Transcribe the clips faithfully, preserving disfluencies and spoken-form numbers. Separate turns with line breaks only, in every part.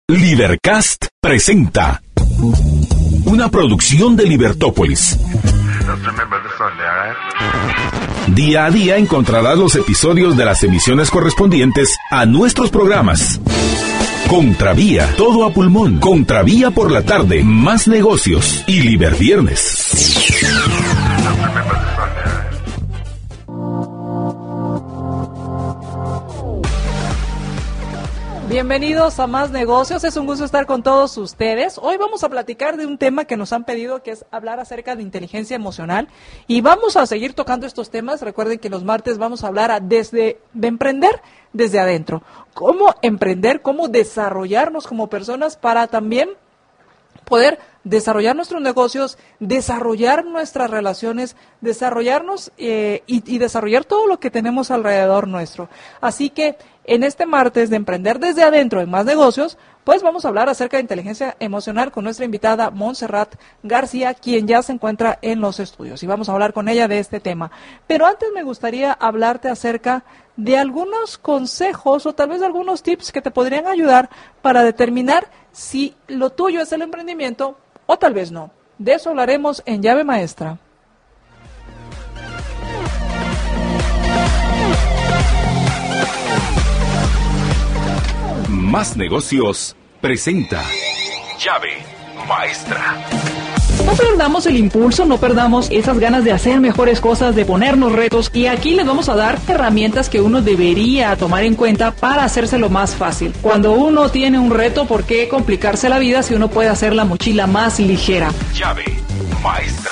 Libercast presenta una producción de Libertópolis. Día a día encontrarás los episodios de las emisiones correspondientes a nuestros programas. Contravía, todo a pulmón. Contravía por la tarde, más negocios y Liberviernes.
Bienvenidos a Más Negocios, es un gusto estar con todos ustedes. Hoy vamos a platicar de un tema que nos han pedido, que es hablar acerca de inteligencia emocional. Y vamos a seguir tocando estos temas. Recuerden que los martes vamos a hablar a desde de emprender desde adentro. Cómo emprender, cómo desarrollarnos como personas para también poder desarrollar nuestros negocios, desarrollar nuestras relaciones, desarrollarnos eh, y, y desarrollar todo lo que tenemos alrededor nuestro. Así que en este martes de Emprender desde Adentro en Más Negocios, pues vamos a hablar acerca de inteligencia emocional con nuestra invitada Montserrat García, quien ya se encuentra en los estudios, y vamos a hablar con ella de este tema. Pero antes me gustaría hablarte acerca de algunos consejos o tal vez algunos tips que te podrían ayudar para determinar si lo tuyo es el emprendimiento o tal vez no. De eso hablaremos en Llave Maestra.
Más Negocios presenta Llave Maestra.
No perdamos el impulso, no perdamos esas ganas de hacer mejores cosas, de ponernos retos, y aquí les vamos a dar herramientas que uno debería tomar en cuenta para hacérselo más fácil. Cuando uno tiene un reto, ¿por qué complicarse la vida si uno puede hacer la mochila más ligera?
Llave Maestra.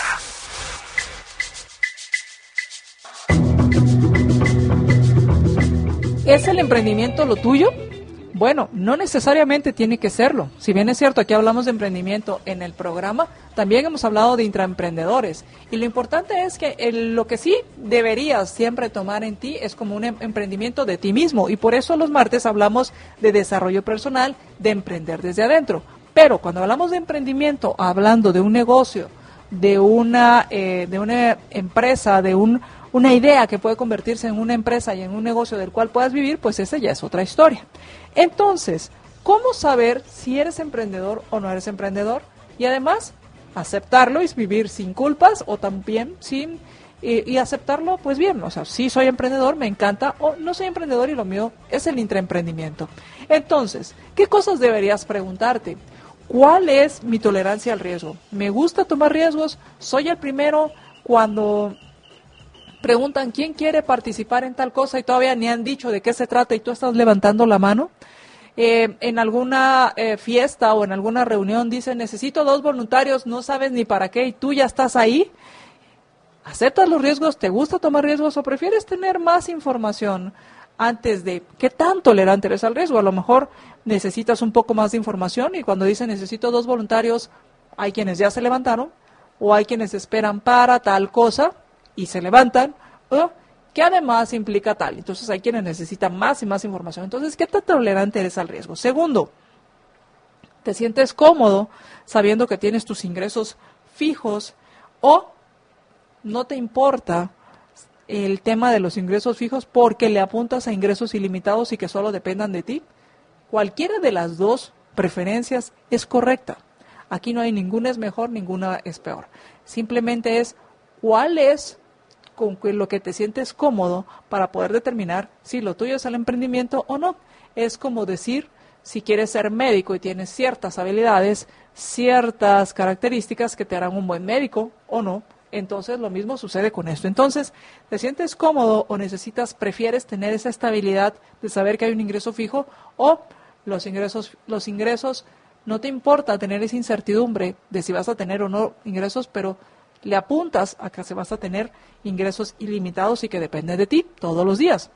¿Es el emprendimiento lo tuyo? Bueno, no necesariamente tiene que serlo. Si bien es cierto, aquí hablamos de emprendimiento en el programa, también hemos hablado de intraemprendedores. Y lo importante es que el, lo que sí deberías siempre tomar en ti es como un em- emprendimiento de ti mismo. Y por eso los martes hablamos de desarrollo personal, de emprender desde adentro. Pero cuando hablamos de emprendimiento, hablando de un negocio, de una, eh, de una empresa, de un... una idea que puede convertirse en una empresa y en un negocio del cual puedas vivir, pues esa ya es otra historia. Entonces, ¿cómo saber si eres emprendedor o no eres emprendedor? Y además, aceptarlo y vivir sin culpas o también sin... Y, y aceptarlo, pues bien, o sea, sí soy emprendedor, me encanta, o no soy emprendedor y lo mío es el intraemprendimiento. Entonces, ¿qué cosas deberías preguntarte? ¿Cuál es mi tolerancia al riesgo? ¿Me gusta tomar riesgos? ¿Soy el primero cuando... preguntan quién quiere participar en tal cosa y todavía ni han dicho de qué se trata y tú estás levantando la mano? Eh, en alguna eh, fiesta o en alguna reunión dicen, necesito dos voluntarios, no sabes ni para qué y tú ya estás ahí. ¿Aceptas los riesgos? ¿Te gusta tomar riesgos o prefieres tener más información antes de qué tan tolerante eres al riesgo? A lo mejor necesitas un poco más de información y cuando dicen necesito dos voluntarios, hay quienes ya se levantaron o hay quienes esperan para tal cosa y se levantan, o que además implica tal. Entonces hay quienes necesitan más y más información. Entonces, ¿qué tan tolerante eres al riesgo? Segundo, ¿te sientes cómodo sabiendo que tienes tus ingresos fijos o no te importa el tema de los ingresos fijos porque le apuntas a ingresos ilimitados y que solo dependan de ti? Cualquiera de las dos preferencias es correcta. Aquí no hay ninguna es mejor, ninguna es peor. Simplemente es cuál es con lo que te sientes cómodo para poder determinar si lo tuyo es el emprendimiento o no. Es como decir, si quieres ser médico y tienes ciertas habilidades, ciertas características que te harán un buen médico o no, entonces lo mismo sucede con esto. Entonces, ¿te sientes cómodo o necesitas, prefieres tener esa estabilidad de saber que hay un ingreso fijo o los ingresos, los ingresos no te importa tener esa incertidumbre de si vas a tener o no ingresos, pero le apuntas a que se vas a tener ingresos ilimitados y que depende de ti todos los días?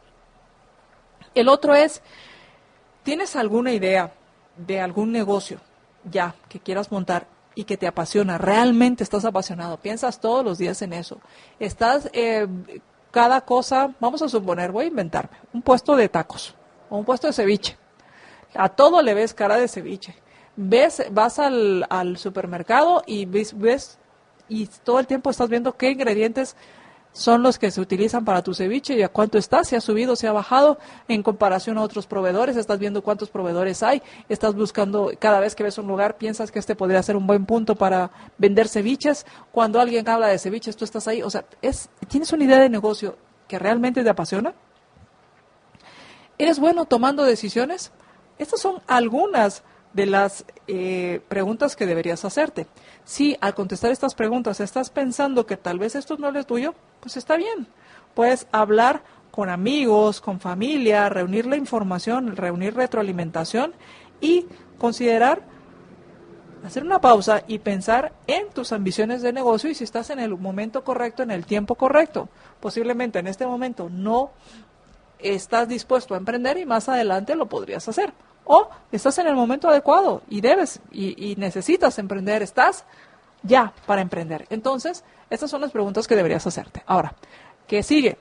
El otro es, ¿tienes alguna idea de algún negocio ya que quieras montar y que te apasiona? ¿Realmente estás apasionado? ¿Piensas todos los días en eso? ¿Estás eh, cada cosa, vamos a suponer, voy a inventarme, un puesto de tacos o un puesto de ceviche? A todo le ves cara de ceviche. Ves, vas al, al supermercado y ves, ves y todo el tiempo estás viendo qué ingredientes son los que se utilizan para tu ceviche y a cuánto está, si ha subido, si ha bajado en comparación a otros proveedores, estás viendo cuántos proveedores hay, estás buscando, cada vez que ves un lugar piensas que este podría ser un buen punto para vender ceviches, cuando alguien habla de ceviches tú estás ahí, o sea, es, ¿tienes una idea de negocio que realmente te apasiona? ¿Eres bueno tomando decisiones? Estas son algunas de las eh, preguntas que deberías hacerte. Si al contestar estas preguntas estás pensando que tal vez esto no es tuyo, pues está bien. Puedes hablar con amigos, con familia, reunir la información, reunir retroalimentación y considerar hacer una pausa y pensar en tus ambiciones de negocio y si estás en el momento correcto, en el tiempo correcto. Posiblemente en este momento no estás dispuesto a emprender y más adelante lo podrías hacer. O estás en el momento adecuado y debes y, y necesitas emprender, estás ya para emprender. Entonces, estas son las preguntas que deberías hacerte. Ahora, ¿qué sigue?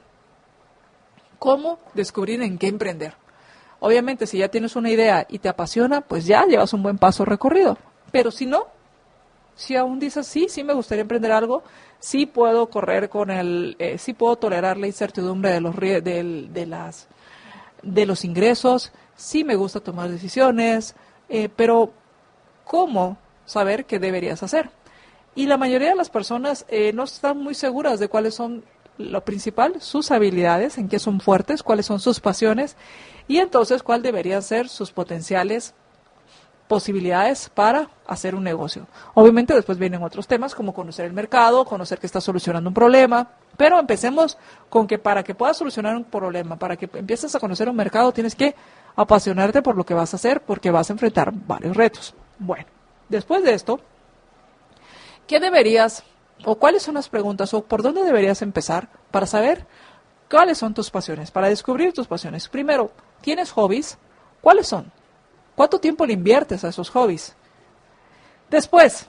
¿Cómo descubrir en qué emprender? Obviamente, si ya tienes una idea y te apasiona, pues ya llevas un buen paso recorrido. Pero si no, si aún dices, sí, sí me gustaría emprender algo, sí puedo correr con el, eh, sí puedo tolerar la incertidumbre de los, de, de las, de los ingresos, sí me gusta tomar decisiones, eh, pero ¿cómo saber qué deberías hacer? Y la mayoría de las personas eh, no están muy seguras de cuáles son lo principal, sus habilidades, en qué son fuertes, cuáles son sus pasiones y entonces cuál deberían ser sus potenciales posibilidades para hacer un negocio. Obviamente después vienen otros temas como conocer el mercado, conocer que estás solucionando un problema, pero empecemos con que para que puedas solucionar un problema, para que empieces a conocer un mercado, tienes que apasionarte por lo que vas a hacer porque vas a enfrentar varios retos. Bueno, después de esto, ¿qué deberías o cuáles son las preguntas o por dónde deberías empezar para saber cuáles son tus pasiones, para descubrir tus pasiones? Primero, ¿tienes hobbies? ¿Cuáles son? ¿Cuánto tiempo le inviertes a esos hobbies? Después,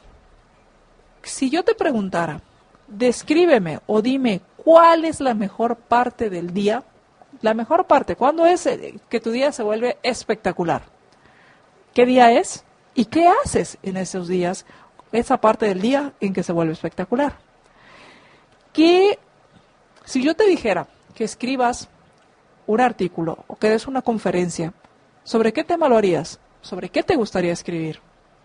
si yo te preguntara, descríbeme o dime cuál es la mejor parte del día, la mejor parte, ¿cuándo es que tu día se vuelve espectacular? ¿Qué día es? ¿Y qué haces en esos días, esa parte del día en que se vuelve espectacular? Que si yo te dijera que escribas un artículo o que des una conferencia, ¿sobre qué tema lo harías? ¿Sobre qué te gustaría escribir?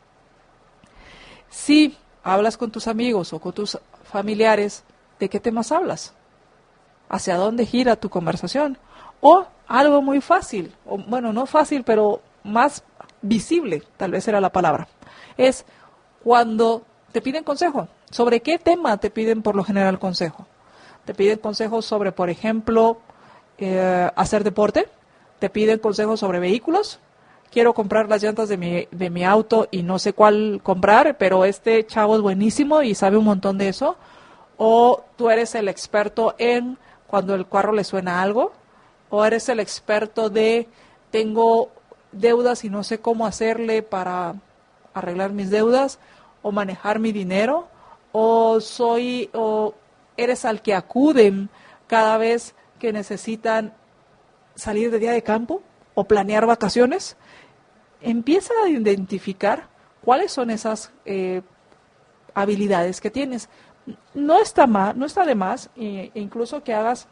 Si hablas con tus amigos o con tus familiares, ¿de qué temas hablas? ¿Hacia dónde gira tu conversación? O algo muy fácil, o bueno, no fácil, pero más visible, tal vez era la palabra, es cuando te piden consejo. ¿Sobre qué tema te piden por lo general consejo? Te piden consejos sobre, por ejemplo, eh, hacer deporte. Te piden consejos sobre vehículos. Quiero comprar las llantas de mi, de mi auto y no sé cuál comprar, pero este chavo es buenísimo y sabe un montón de eso. O tú eres el experto en cuando el carro le suena algo. O eres el experto de tengo deudas y no sé cómo hacerle para arreglar mis deudas o manejar mi dinero. O soy, o eres al que acuden cada vez que necesitan salir de día de campo o planear vacaciones. Empieza a identificar cuáles son esas eh, habilidades que tienes. No está mal, no está de más, e incluso que hagas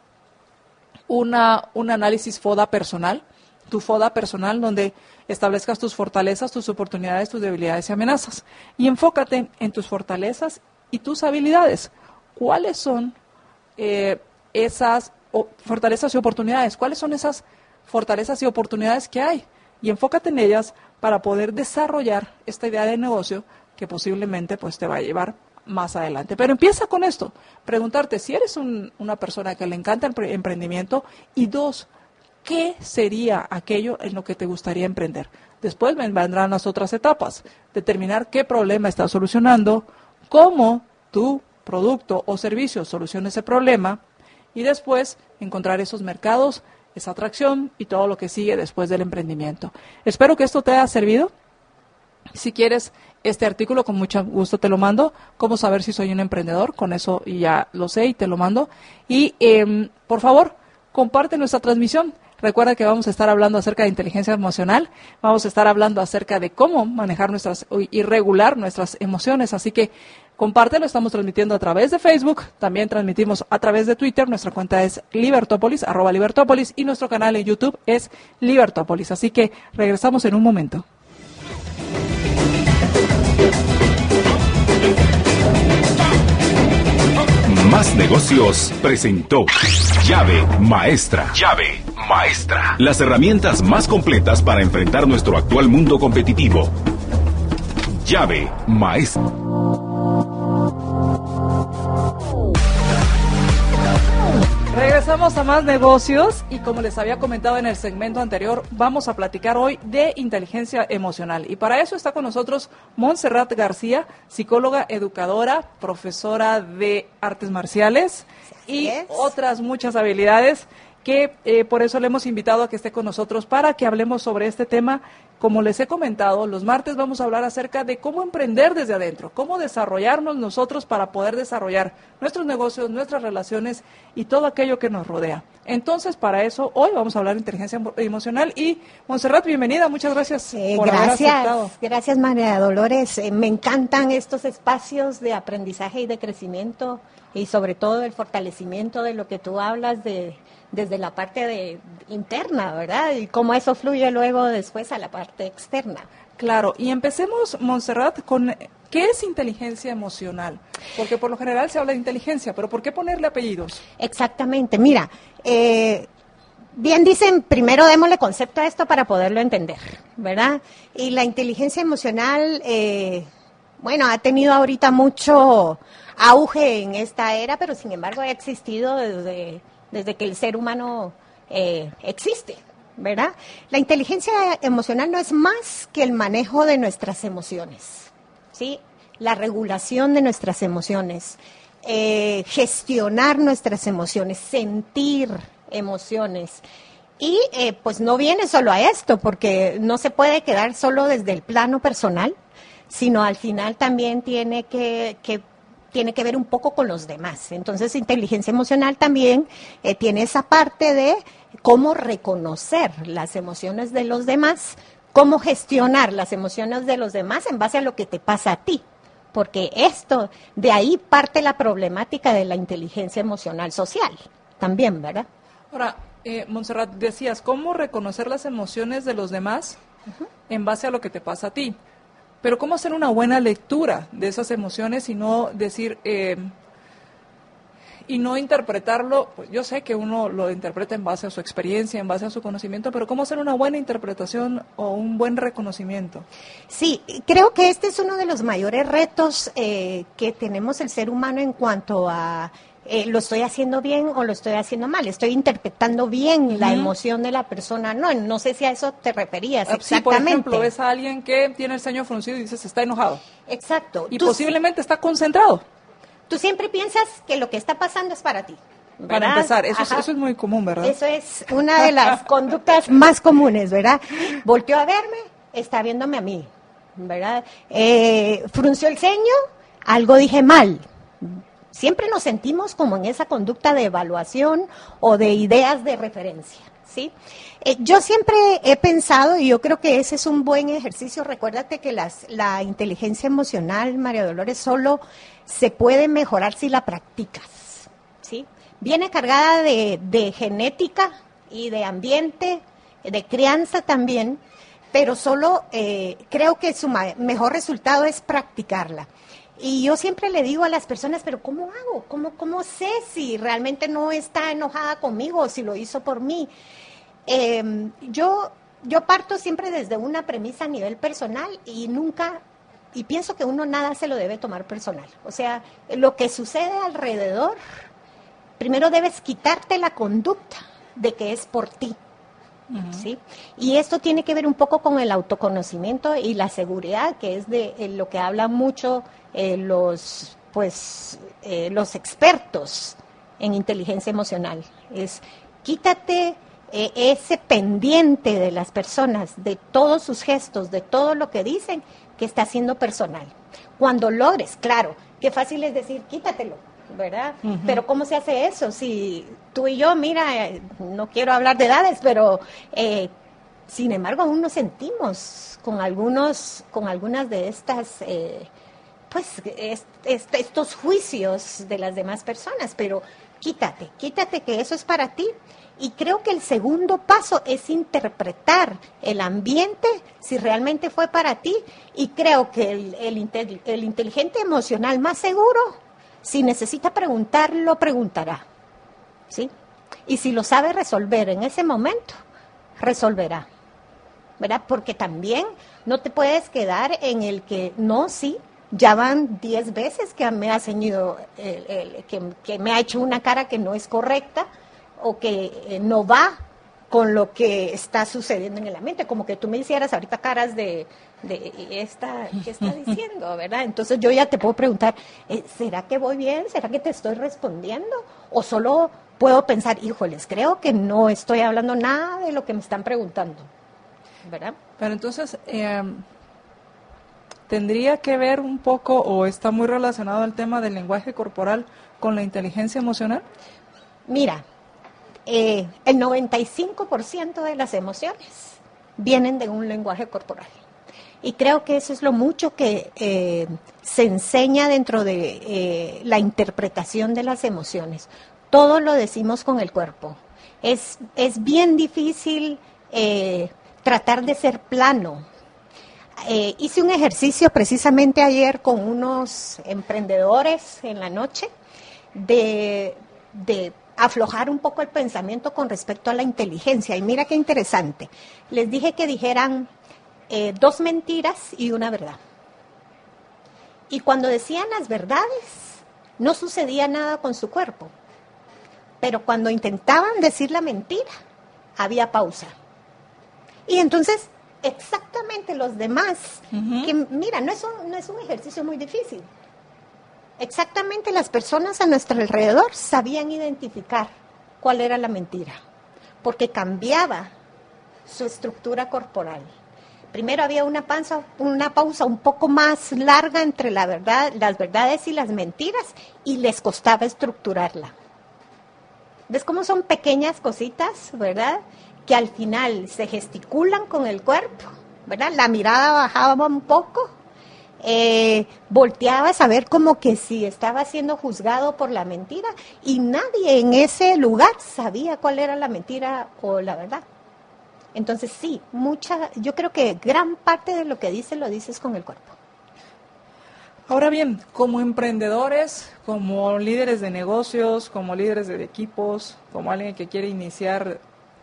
una, un análisis FODA personal, tu FODA personal, donde establezcas tus fortalezas, tus oportunidades, tus debilidades y amenazas. Y enfócate en tus fortalezas y tus habilidades. ¿Cuáles son eh, esas o fortalezas y oportunidades? ¿Cuáles son esas fortalezas y oportunidades que hay? Y enfócate en ellas para poder desarrollar esta idea de negocio que posiblemente pues te va a llevar más adelante. Pero empieza con esto, preguntarte si eres un, una persona que le encanta el emprendimiento y dos, ¿qué sería aquello en lo que te gustaría emprender? Después vendrán las otras etapas, determinar qué problema estás solucionando, cómo tu producto o servicio soluciona ese problema y después encontrar esos mercados, esa atracción y todo lo que sigue después del emprendimiento. Espero que esto te haya servido. Si quieres este artículo, con mucho gusto te lo mando. Cómo saber si soy un emprendedor, con eso ya lo sé y te lo mando. Y eh, por favor, comparte nuestra transmisión. Recuerda que vamos a estar hablando acerca de inteligencia emocional, vamos a estar hablando acerca de cómo manejar nuestras y regular nuestras emociones, así que compártelo, estamos transmitiendo a través de Facebook, también transmitimos a través de Twitter, nuestra cuenta es Libertópolis, arroba Libertópolis, y nuestro canal en YouTube es Libertópolis, así que regresamos en un momento.
Más Negocios presentó Llave Maestra. Llave Maestra. Las herramientas más completas para enfrentar nuestro actual mundo competitivo. Llave Maestra.
Regresamos a Más Negocios y como les había comentado en el segmento anterior, vamos a platicar hoy de inteligencia emocional. Y para eso está con nosotros Montserrat García, psicóloga, educadora, profesora de artes marciales y otras muchas habilidades que eh, por eso le hemos invitado a que esté con nosotros para que hablemos sobre este tema. Como les he comentado, los martes vamos a hablar acerca de cómo emprender desde adentro, cómo desarrollarnos nosotros para poder desarrollar nuestros negocios, nuestras relaciones y todo aquello que nos rodea. Entonces, para eso, hoy vamos a hablar de inteligencia emocional y Montserrat, bienvenida, muchas gracias
eh,
por
gracias,
haber aceptado.
Gracias, María Dolores. Eh, me encantan estos espacios de aprendizaje y de crecimiento y sobre todo el fortalecimiento de lo que tú hablas de desde la parte de, interna, ¿verdad? Y cómo eso fluye luego después a la parte externa.
Claro, y empecemos, Montserrat, con ¿qué es inteligencia emocional? Porque por lo general se habla de inteligencia, pero ¿por qué ponerle apellidos?
Exactamente, mira, eh, bien dicen, primero démosle concepto a esto para poderlo entender, ¿verdad? Y la inteligencia emocional, eh, bueno, ha tenido ahorita mucho auge en esta era, pero sin embargo ha existido desde... desde que el ser humano eh, existe, ¿verdad? La inteligencia emocional no es más que el manejo de nuestras emociones, ¿sí? La regulación de nuestras emociones, eh, gestionar nuestras emociones, sentir emociones. Y eh, pues no viene solo a esto, porque no se puede quedar solo desde el plano personal, sino al final también tiene que... que tiene que ver un poco con los demás. Entonces, inteligencia emocional también eh, tiene esa parte de cómo reconocer las emociones de los demás, cómo gestionar las emociones de los demás en base a lo que te pasa a ti. Porque esto, de ahí parte la problemática de la inteligencia emocional social también, ¿verdad?
Ahora, eh, Montserrat, decías, ¿cómo reconocer las emociones de los demás uh-huh. en base a lo que te pasa a ti? Pero ¿cómo hacer una buena lectura de esas emociones y no decir, eh, y no interpretarlo? Pues yo sé que uno lo interpreta en base a su experiencia, en base a su conocimiento, pero ¿cómo hacer una buena interpretación o un buen reconocimiento?
Sí, creo que este es uno de los mayores retos eh, que tenemos el ser humano en cuanto a... Eh, ¿lo estoy haciendo bien o lo estoy haciendo mal? ¿Estoy interpretando bien uh-huh. la emoción de la persona? No, no sé si a eso te referías exactamente.
Sí, por ejemplo, ves a alguien que tiene el ceño fruncido y dices, está enojado.
Exacto.
Y posiblemente está concentrado.
Tú siempre piensas que lo que está pasando es para ti, ¿verdad?
Para empezar, eso es, eso es muy común, ¿verdad?
Eso es una de las conductas más comunes, ¿verdad? Volteó a verme, está viéndome a mí, ¿verdad? Eh, frunció el ceño, algo dije mal. Siempre nos sentimos como en esa conducta de evaluación o de ideas de referencia, ¿sí? Eh, yo siempre he pensado, y yo creo que ese es un buen ejercicio, recuérdate que las, la inteligencia emocional, María Dolores, solo se puede mejorar si la practicas, ¿sí? Viene cargada de, de genética y de ambiente, de crianza también, pero solo eh, creo que su ma- mejor resultado es practicarla. Y yo siempre le digo a las personas, pero ¿cómo hago? ¿Cómo, cómo sé si realmente no está enojada conmigo o si lo hizo por mí? Eh, yo, yo parto siempre desde una premisa a nivel personal y nunca, y pienso que uno nada se lo debe tomar personal. O sea, lo que sucede alrededor, primero debes quitarte la conducta de que es por ti. Uh-huh. ¿Sí? Y esto tiene que ver un poco con el autoconocimiento y la seguridad, que es de eh, lo que hablan mucho eh, los pues eh, los expertos en inteligencia emocional. Es quítate eh, ese pendiente de las personas, de todos sus gestos, de todo lo que dicen que está siendo personal. Cuando logres, claro, qué fácil es decir, quítatelo, ¿verdad? Uh-huh. Pero ¿cómo se hace eso? Si tú y yo, mira, eh, no quiero hablar de edades, pero eh, sin embargo aún nos sentimos con algunos, con algunas de estas, eh, pues, es, es, estos juicios de las demás personas, pero quítate, quítate que eso es para ti. Y creo que el segundo paso es interpretar el ambiente, si realmente fue para ti, y creo que el, el, el inteligente emocional más seguro, si necesita preguntar, lo preguntará, ¿sí? Y si lo sabe resolver en ese momento, resolverá, ¿verdad? Porque también no te puedes quedar en el que, no, sí, ya van diez veces que me ha ceñido, el, el, que, que me ha hecho una cara que no es correcta, o que eh, no va con lo que está sucediendo en el ambiente, como que tú me hicieras ahorita caras de, de esta, ¿qué está diciendo, verdad? Entonces yo ya te puedo preguntar, eh, ¿será que voy bien? ¿Será que te estoy respondiendo? O solo puedo pensar, híjoles, creo que no estoy hablando nada de lo que me están preguntando, ¿verdad?
Pero entonces, eh, ¿tendría que ver un poco o está muy relacionado el tema del lenguaje corporal con la inteligencia emocional?
Mira, Eh, el noventa y cinco por ciento de las emociones vienen de un lenguaje corporal. Y creo que eso es lo mucho que eh, se enseña dentro de eh, la interpretación de las emociones. Todo lo decimos con el cuerpo. Es, es bien difícil eh, tratar de ser plano. Eh, hice un ejercicio precisamente ayer con unos emprendedores en la noche de... de aflojar un poco el pensamiento con respecto a la inteligencia. Y mira qué interesante. Les dije que dijeran eh, dos mentiras y una verdad. Y cuando decían las verdades, no sucedía nada con su cuerpo. Pero cuando intentaban decir la mentira, había pausa. Y entonces, exactamente los demás, uh-huh. que mira, no es un, no es un ejercicio muy difícil. Exactamente las personas a nuestro alrededor sabían identificar cuál era la mentira, porque cambiaba su estructura corporal. Primero había una, panza, una pausa un poco más larga entre la verdad, las verdades y las mentiras, y les costaba estructurarla. ¿Ves cómo son pequeñas cositas, verdad? Que al final se gesticulan con el cuerpo, ¿verdad? La mirada bajaba un poco. Eh, volteabas a ver como que si estaba siendo juzgado por la mentira y nadie en ese lugar sabía cuál era la mentira o la verdad. Entonces sí, mucha, yo creo que gran parte de lo que dices lo dices con el cuerpo.
Ahora bien, como emprendedores, como líderes de negocios, como líderes de equipos, como alguien que quiere iniciar,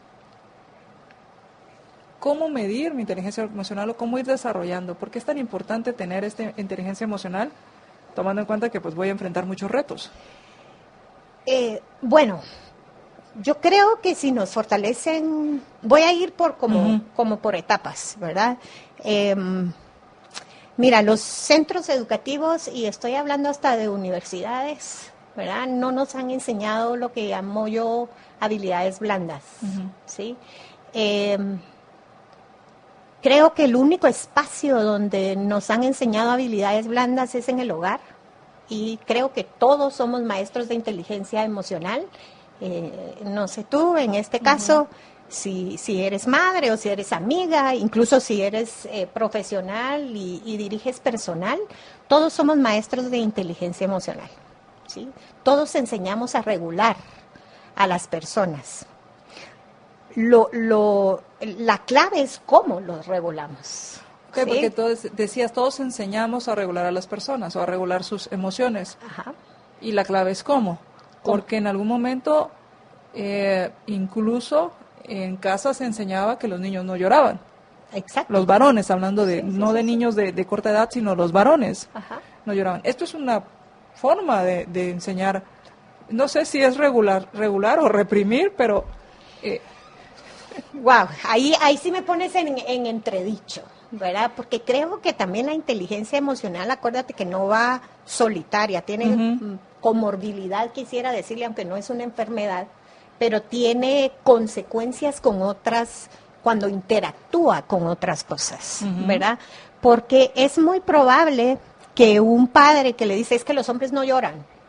¿cómo medir mi inteligencia emocional o cómo ir desarrollando? ¿Por qué es tan importante tener esta inteligencia emocional, tomando en cuenta que pues voy a enfrentar muchos retos? Eh,
bueno, yo creo que si nos fortalecen, voy a ir por como, uh-huh. como por etapas, ¿verdad? Eh, mira, los centros educativos, y estoy hablando hasta de universidades, ¿verdad? No nos han enseñado lo que llamo yo habilidades blandas, uh-huh. ¿sí? Eh, Creo que el único espacio donde nos han enseñado habilidades blandas es en el hogar, y creo que todos somos maestros de inteligencia emocional. Eh, no sé tú, en este caso, uh-huh. si, si eres madre o si eres amiga, incluso si eres eh, profesional y, y diriges personal, todos somos maestros de inteligencia emocional, ¿sí? Todos enseñamos a regular a las personas. Lo, lo, la clave es cómo los regulamos.
Okay,
¿sí?
Porque todos, decías, todos enseñamos a regular a las personas o a regular sus emociones.
Ajá.
Y la clave es cómo. ¿Cómo? Porque en algún momento, eh, incluso en casa se enseñaba que los niños no lloraban.
Exacto.
Los varones, hablando de, sí, sí, no sí, de sí. niños de, de corta edad, sino los varones.
Ajá.
No lloraban. Esto es una forma de, de enseñar, no sé si es regular, regular o reprimir, pero... Eh,
Wow, ahí, ahí sí me pones en, en entredicho, ¿verdad? Porque creo que también la inteligencia emocional, acuérdate que no va solitaria, tiene uh-huh. comorbilidad, quisiera decirle, aunque no es una enfermedad, pero tiene consecuencias con otras, cuando interactúa con otras cosas, uh-huh. ¿verdad? Porque es muy probable que un padre que le dice, es que los hombres no lloran,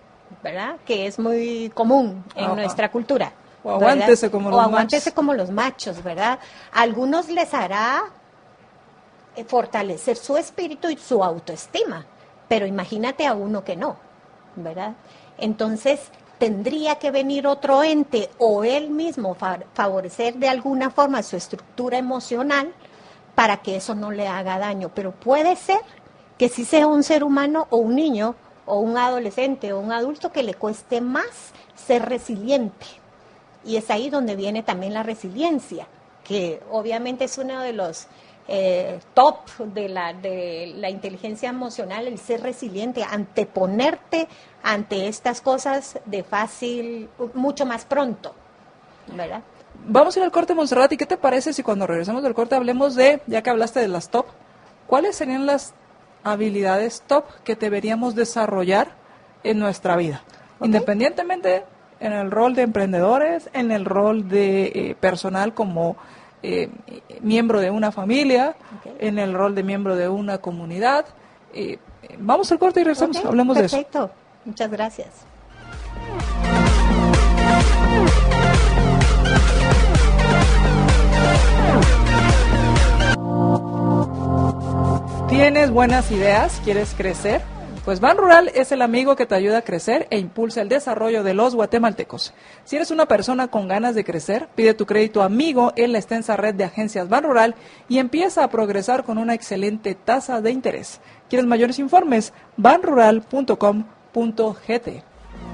¿verdad? Que es muy común en
Ajá.
nuestra cultura.
O aguántese
¿verdad?
como
o
los
aguántese
machos.
como los machos, ¿verdad? A algunos les hará eh, fortalecer su espíritu y su autoestima, pero imagínate a uno que no, ¿verdad? Entonces tendría que venir otro ente o él mismo fa- favorecer de alguna forma su estructura emocional para que eso no le haga daño, pero puede ser que sí sea un ser humano o un niño o un adolescente o un adulto que le cueste más ser resiliente. Y es ahí donde viene también la resiliencia, que obviamente es uno de los eh, top de la, de la inteligencia emocional, el ser resiliente, anteponerte ante estas cosas de fácil, mucho más pronto, ¿verdad?
Vamos a ir al corte, Montserrat, ¿y qué te parece si cuando regresemos del corte hablemos de, ya que hablaste de las top, cuáles serían las habilidades top que deberíamos desarrollar en nuestra vida?
Ok.
Independientemente en el rol de emprendedores, en el rol de eh, personal como eh, miembro de una familia,
Ok.
en el rol de miembro de una comunidad. Eh, vamos al corte y regresamos,
Ok,
hablemos de eso.
perfecto. Muchas gracias.
¿Tienes buenas ideas? ¿Quieres crecer? Pues Ban Rural es el amigo que te ayuda a crecer e impulsa el desarrollo de los guatemaltecos. Si eres una persona con ganas de crecer, pide tu crédito amigo en la extensa red de agencias Ban Rural y empieza a progresar con una excelente tasa de interés. ¿Quieres mayores informes? ban rural punto com punto g t.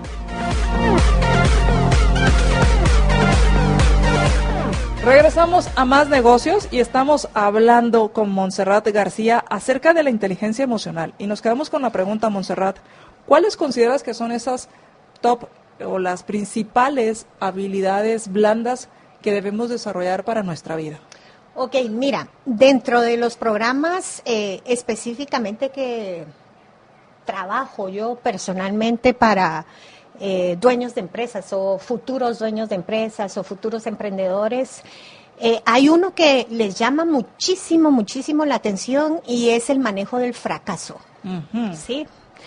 Regresamos a Más Negocios y estamos hablando con Montserrat García acerca de la inteligencia emocional. Y nos quedamos con la pregunta, Montserrat, ¿cuáles consideras que son esas top o las principales habilidades blandas que debemos desarrollar para nuestra vida?
Ok, mira, dentro de los programas eh, específicamente que trabajo yo personalmente para eh, dueños de empresas o futuros dueños de empresas o futuros emprendedores, eh, hay uno que les llama muchísimo, muchísimo la atención y es el manejo del fracaso.
Ujú.
¿Sí?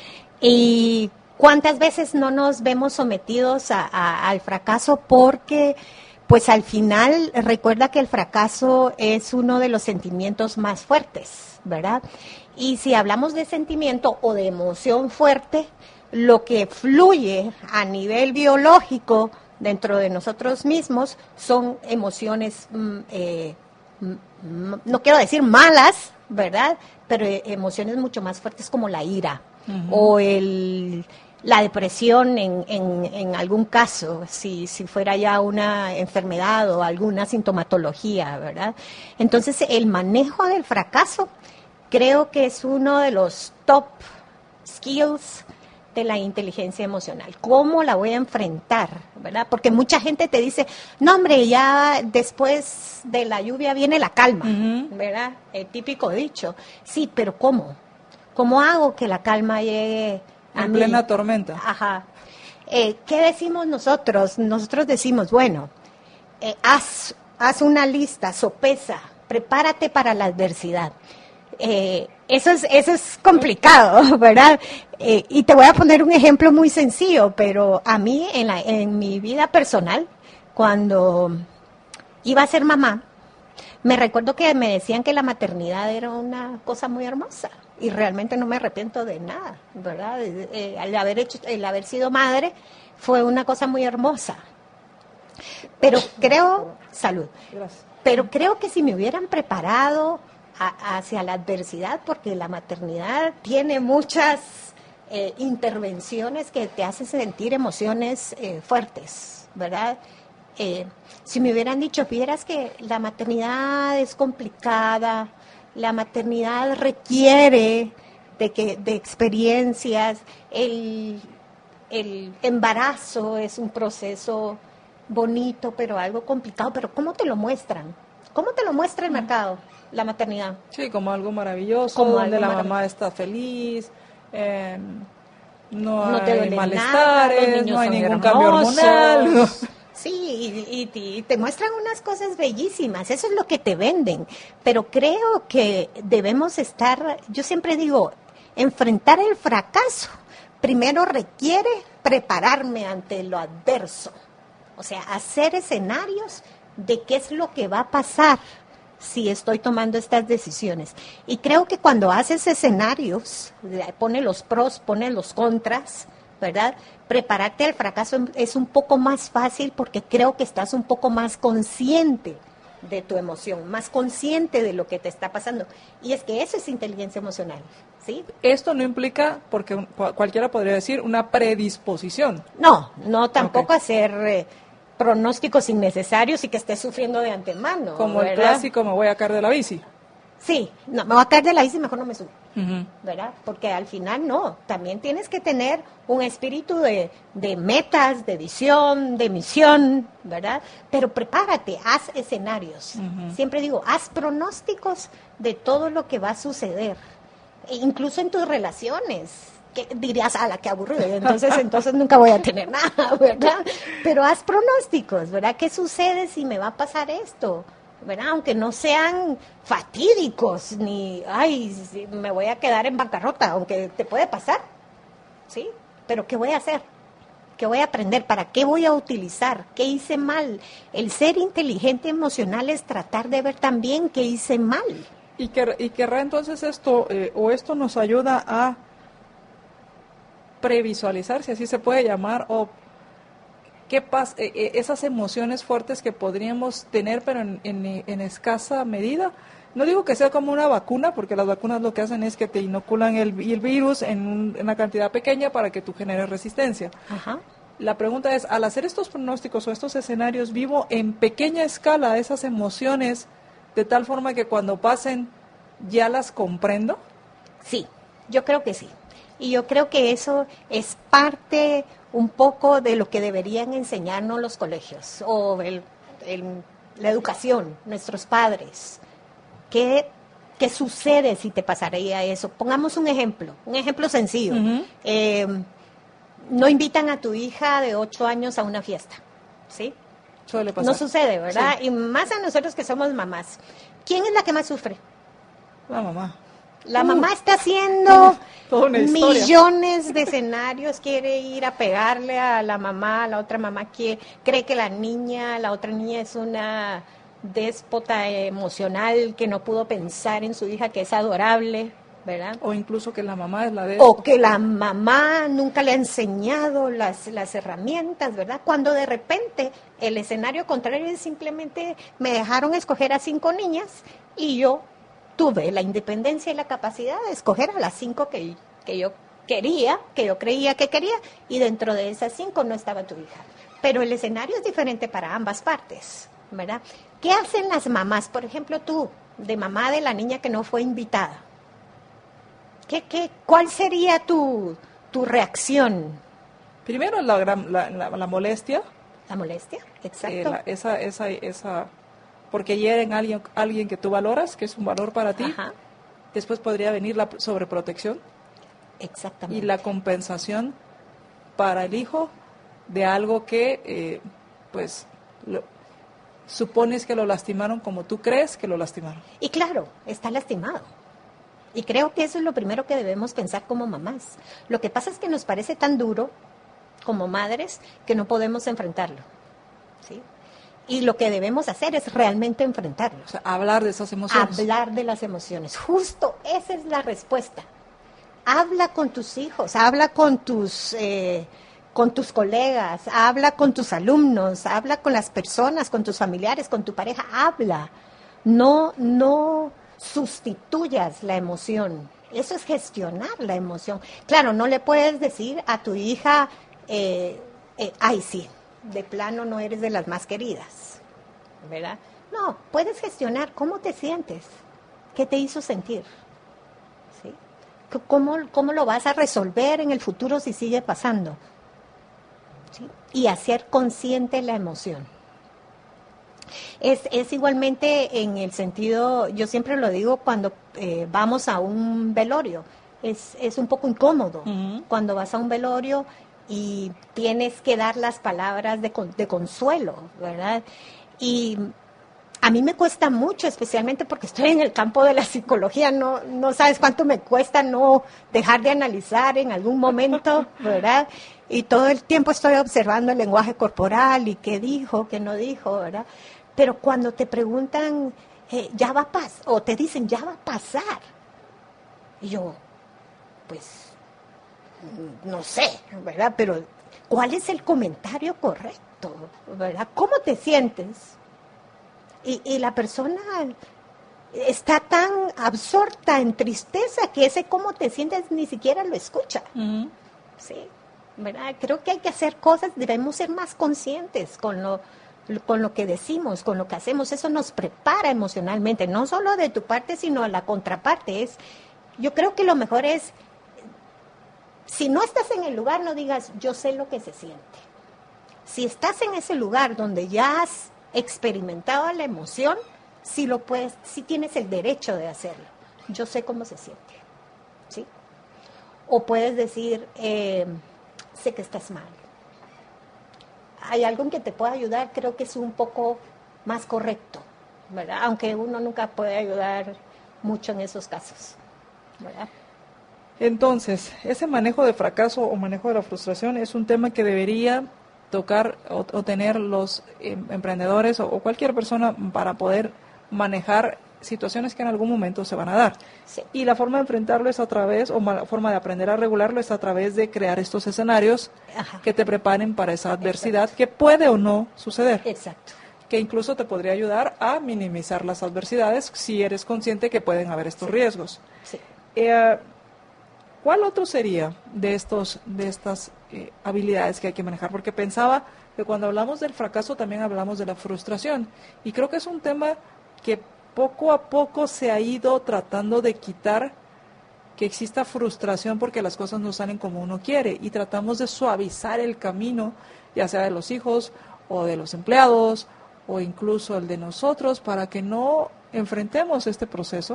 Y cuántas veces no nos vemos sometidos a- a- al fracaso porque, pues al final, recuerda que el fracaso es uno de los sentimientos más fuertes, ¿verdad? Y si hablamos de sentimiento o de emoción fuerte, lo que fluye a nivel biológico dentro de nosotros mismos son emociones, mm, eh, mm, no quiero decir malas, ¿verdad? Pero eh, emociones mucho más fuertes como la ira o el, la depresión en, en, en algún caso, si, si fuera ya una enfermedad o alguna sintomatología, ¿verdad? Entonces, el manejo del fracaso creo que es uno de los top skills de la inteligencia emocional. ¿Cómo la voy a enfrentar? ¿Verdad? Porque mucha gente te dice, no hombre, ya después de la lluvia viene la calma,
Ujú.
¿verdad? El típico dicho. Sí, pero ¿cómo? ¿Cómo hago que la calma llegue a
En
mí?
plena tormenta.
Ajá. Eh, ¿Qué decimos nosotros? Nosotros decimos, bueno, eh, haz, haz una lista, sopesa, prepárate para la adversidad. Eh, eso es eso es complicado, ¿verdad? Eh, y te voy a poner un ejemplo muy sencillo, pero a mí en, la, en mi vida personal, cuando iba a ser mamá, me recuerdo que me decían que la maternidad era una cosa muy hermosa y realmente no me arrepiento de nada, ¿verdad? Eh, eh, el haber hecho, el haber sido madre fue una cosa muy hermosa. Pero creo, salud.
Gracias.
Pero creo que si me hubieran preparado a- hacia la adversidad, porque la maternidad tiene muchas eh, intervenciones que te hacen sentir emociones eh, fuertes, ¿verdad? Eh, si me hubieran dicho, vieras que la maternidad es complicada, la maternidad requiere de, que, de experiencias, el, el embarazo es un proceso bonito, pero algo complicado, pero ¿cómo te lo muestran? ¿Cómo te lo muestra el mercado, la maternidad?
Sí, como algo maravilloso,
Como
donde
algo
la
maravilloso.
mamá está feliz, eh, no,
No te
hay
duele nada,
malestares,
los niños
no hay
son
ningún cambio
hermosos.
hormonal.
Sí, y, y- y te muestran unas cosas bellísimas, eso es lo que te venden, pero creo que debemos estar, yo siempre digo, enfrentar el fracaso primero requiere prepararme ante lo adverso. O sea, hacer escenarios de qué es lo que va a pasar si estoy tomando estas decisiones. Y creo que cuando haces escenarios, pone los pros, pone los contras, ¿verdad? Prepararte al fracaso es un poco más fácil porque creo que estás un poco más consciente de tu emoción, más consciente de lo que te está pasando. Y es que eso es inteligencia emocional, ¿sí?
Esto no implica, porque cualquiera podría decir, una predisposición.
No, no tampoco
Okay.
hacer eh, pronósticos innecesarios y que estés sufriendo de antemano.
Como
¿verdad?
el clásico, me voy a caer de la bici.
Sí, no, me voy a caer de la bici, mejor no me subo.
Uh-huh.
¿Verdad? Porque al final no, también tienes que tener un espíritu de, de metas, de visión, de misión, ¿verdad? Pero prepárate, haz escenarios. Uh-huh. Siempre digo, haz pronósticos de todo lo que va a suceder, e incluso en tus relaciones. Que dirías, a la que aburrido, entonces, entonces nunca voy a tener nada, ¿verdad? Pero haz pronósticos, ¿verdad? ¿Qué sucede si me va a pasar esto? ¿Verdad? Aunque no sean fatídicos, ni, ay, me voy a quedar en bancarrota, aunque te puede pasar, ¿sí? Pero ¿qué voy a hacer? ¿Qué voy a aprender? ¿Para qué voy a utilizar? ¿Qué hice mal? El ser inteligente emocional es tratar de ver también qué hice mal.
Y, que, y querrá entonces esto, eh, o esto nos ayuda a previsualizar, si así se puede llamar, o qué pasa, eh, esas emociones fuertes que podríamos tener, pero en, en, en escasa medida. No digo que sea como una vacuna, porque las vacunas lo que hacen es que te inoculan el, el virus en, un, en una cantidad pequeña para que tú generes resistencia.
Ajá.
La pregunta es, al hacer estos pronósticos o estos escenarios, vivo en pequeña escala esas emociones de tal forma que cuando pasen ya las comprendo.
Sí, yo creo que sí. Y yo creo que eso es parte un poco de lo que deberían enseñarnos los colegios o el, el, la educación, nuestros padres. ¿Qué, ¿Qué sucede si te pasaría eso? Pongamos un ejemplo, un ejemplo sencillo. Uh-huh. Eh, no invitan a tu hija de ocho años a una fiesta, ¿sí?
Suele pasar.
No sucede, ¿verdad?
Sí.
Y más a nosotros que somos mamás. ¿Quién es la que más sufre?
La mamá.
La uh, mamá está haciendo millones
historia.
de escenarios, quiere ir a pegarle a la mamá, la otra mamá que cree que la niña, la otra niña es una déspota emocional que no pudo pensar en su hija, que es adorable, ¿verdad?
O incluso que la mamá es la déspota.
O que la mamá nunca le ha enseñado las, las herramientas, ¿verdad? Cuando de repente el escenario contrario es simplemente me dejaron escoger a cinco niñas y yo tuve la independencia y la capacidad de escoger a las cinco que, que yo quería, que yo creía que quería, y dentro de esas cinco no estaba tu hija. Pero el escenario es diferente para ambas partes, ¿verdad? ¿Qué hacen las mamás? Por ejemplo, tú, de mamá de la niña que no fue invitada. ¿Qué, qué, ¿Cuál sería tu, tu reacción?
Primero, la, gran, la, la, la molestia.
¿La molestia? Exacto.
Eh, la, esa, esa, esa... porque hieren a alguien, alguien que tú valoras, que es un valor para ti.
Ajá.
Después podría venir la sobreprotección.
Exactamente.
Y la compensación para el hijo de algo que, eh, pues, lo, supones que lo lastimaron como tú crees que lo lastimaron.
Y claro, está lastimado. Y creo que eso es lo primero que debemos pensar como mamás. Lo que pasa es que nos parece tan duro como madres que no podemos enfrentarlo, ¿sí? Y lo que debemos hacer es realmente enfrentarlo.
O sea, hablar de esas emociones.
Hablar de las emociones. Justo esa es la respuesta. Habla con tus hijos, habla con tus, eh, con tus colegas, habla con tus alumnos, habla con las personas, con tus familiares, con tu pareja. Habla. No, no sustituyas la emoción. Eso es gestionar la emoción. Claro, no le puedes decir a tu hija, eh, eh, ay, sí, de plano no eres de las más queridas, ¿verdad? No, puedes gestionar cómo te sientes, qué te hizo sentir, ¿sí? ¿Cómo, cómo lo vas a resolver en el futuro si sigue pasando? ¿Sí? Y hacer consciente la emoción. Es, es igualmente en el sentido, yo siempre lo digo cuando eh, vamos a un velorio, es, es un poco incómodo uh-huh. cuando vas a un velorio y tienes que dar las palabras de, de consuelo, ¿verdad? Y a mí me cuesta mucho, especialmente porque estoy en el campo de la psicología, no, no sabes cuánto me cuesta no dejar de analizar en algún momento, ¿verdad? Y todo el tiempo estoy observando el lenguaje corporal y qué dijo, qué no dijo, ¿verdad? Pero cuando te preguntan, eh, ya va a pasar, o te dicen, ya va a pasar, y yo, pues, no sé, ¿verdad? Pero, ¿cuál es el comentario correcto, ¿verdad? ¿Cómo te sientes? Y, y la persona está tan absorta en tristeza que ese cómo te sientes ni siquiera lo escucha. Uh-huh. Sí, ¿verdad? Creo que hay que hacer cosas, debemos ser más conscientes con lo, con lo que decimos, con lo que hacemos. Eso nos prepara emocionalmente, no solo de tu parte, sino a la contraparte. Es, yo creo que lo mejor es, si no estás en el lugar, no digas, yo sé lo que se siente. Si estás en ese lugar donde ya has experimentado la emoción, si lo puedes, si tienes el derecho de hacerlo. Yo sé cómo se siente, ¿sí? O puedes decir, eh, sé que estás mal. Hay algo que te pueda ayudar, creo que es un poco más correcto, ¿verdad? Aunque uno nunca puede ayudar mucho en esos casos, ¿verdad?
Entonces, ese manejo de fracaso o manejo de la frustración es un tema que debería tocar o, o tener los eh, emprendedores o, o cualquier persona para poder manejar situaciones que en algún momento se van a dar.
Sí.
Y la forma de enfrentarlo es a través, o la forma de aprender a regularlo es a través de crear estos escenarios Ajá. que te preparen para esa adversidad Exacto. que puede o no suceder.
Exacto.
Que incluso te podría ayudar a minimizar las adversidades si eres consciente que pueden haber estos
sí.
riesgos.
Sí.
Eh, ¿Cuál otro sería de estos de estas eh, habilidades que hay que manejar? Porque pensaba que cuando hablamos del fracaso también hablamos de la frustración. Y creo que es un tema que poco a poco se ha ido tratando de quitar que exista frustración porque las cosas no salen como uno quiere. Y tratamos de suavizar el camino, ya sea de los hijos o de los empleados o incluso el de nosotros, para que no enfrentemos este proceso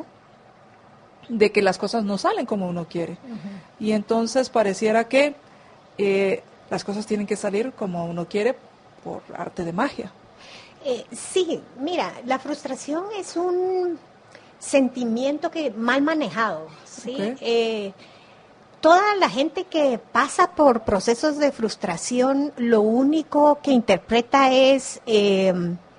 de que las cosas no salen como uno quiere. Uh-huh. Y entonces pareciera que eh, las cosas tienen que salir como uno quiere por arte de magia.
Eh, sí, mira, la frustración es un sentimiento que mal manejado, ¿sí? Okay. Eh, toda la gente que pasa por procesos de frustración, lo único que interpreta es, eh,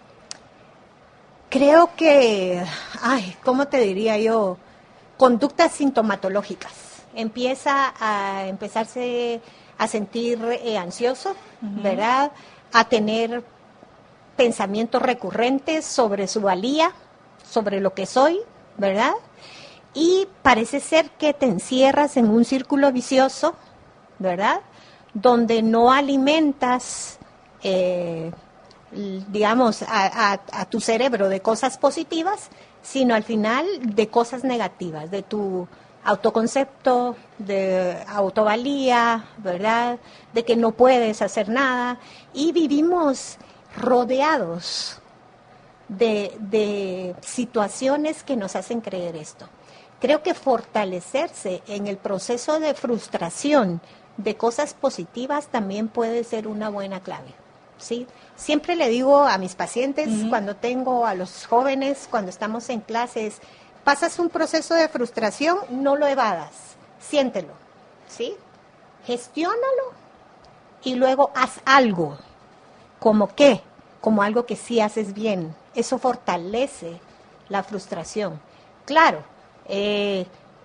creo que, ay, ¿cómo te diría yo? Conductas sintomatológicas. Empieza a empezarse a sentir eh, ansioso, uh-huh. ¿verdad? A tener pensamientos recurrentes sobre su valía, sobre lo que soy, ¿verdad? Y parece ser que te encierras en un círculo vicioso, ¿verdad? Donde no alimentas, eh, digamos, a, a, a tu cerebro de cosas positivas, sino al final de cosas negativas, de tu autoconcepto, de autovalía, ¿verdad? De que no puedes hacer nada. Y vivimos rodeados de, de situaciones que nos hacen creer esto. Creo que fortalecerse en el proceso de frustración de cosas positivas también puede ser una buena clave, ¿sí? Siempre le digo a mis pacientes, uh-huh. cuando tengo a los jóvenes, cuando estamos en clases, pasas un proceso de frustración, no lo evadas, siéntelo, ¿sí? Gestiónalo y luego haz algo. ¿Cómo qué? Como algo que sí haces bien. Eso fortalece la frustración. Claro, eh,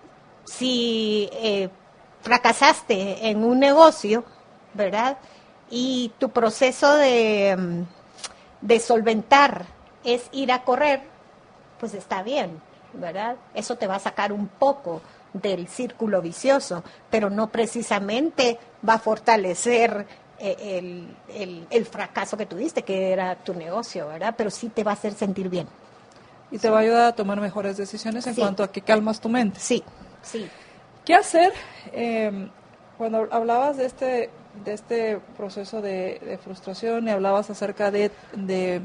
si eh, fracasaste en un negocio, ¿verdad? Y tu proceso de, de solventar es ir a correr, pues está bien, ¿verdad? Eso te va a sacar un poco del círculo vicioso, pero no precisamente va a fortalecer el, el, el fracaso que tuviste, que era tu negocio, ¿verdad? Pero sí te va a hacer sentir bien.
Y te va a ayudar a tomar mejores decisiones en sí. cuanto a que calmas tu mente.
Sí, sí.
¿Qué hacer? Eh, cuando hablabas de este de este proceso de, de frustración y hablabas acerca de, de,